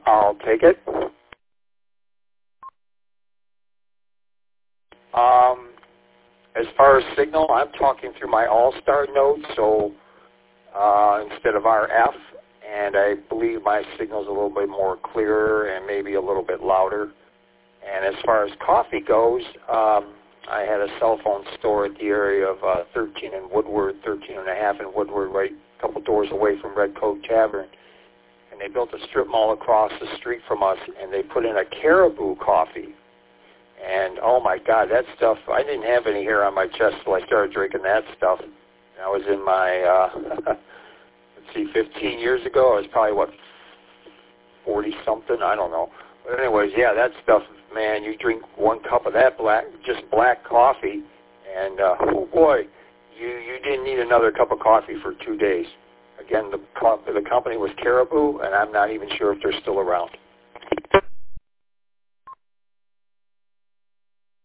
I'll take it. As far as signal, I'm talking through my All-Star node, so instead of RF, and I believe my signal's a little bit more clearer and maybe a little bit louder. And as far as coffee goes, I had a cell phone store at the area of 13 in Woodward, 13 and a half in Woodward, right a couple doors away from Red Coat Tavern. And they built a strip mall across the street from us, and they put in a Caribou coffee. And, oh, my God, that stuff, I didn't have any hair on my chest until I started drinking that stuff. I was in my, 15 years ago. I was probably, 40-something? I don't know. But anyways, yeah, that stuff, man, you drink one cup of that black coffee, and, oh, boy, you didn't need another cup of coffee for 2 days. Again, the company was Caribou, and I'm not even sure if they're still around.